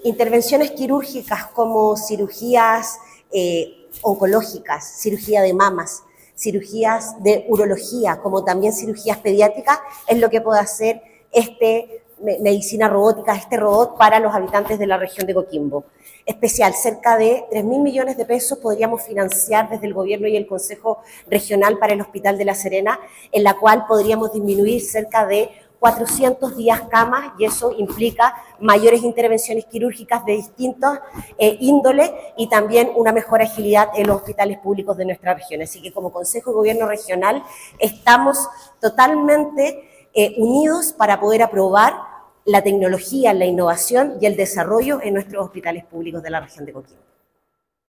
Intervenciones quirúrgicas como cirugías oncológicas, cirugía de mamas, cirugías de urología, como también cirugías pediátricas, es lo que puede hacer medicina robótica, este robot para los habitantes de la región de Coquimbo. Especial, cerca de 3.000 millones de pesos podríamos financiar desde el gobierno y el Consejo Regional para el Hospital de La Serena, en la cual podríamos disminuir cerca de 400 días camas, y eso implica mayores intervenciones quirúrgicas de distintos índoles y también una mejor agilidad en los hospitales públicos de nuestra región. Así que como Consejo de Gobierno Regional estamos totalmente unidos para poder aprobar la tecnología, la innovación y el desarrollo en nuestros hospitales públicos de la región de Coquimbo.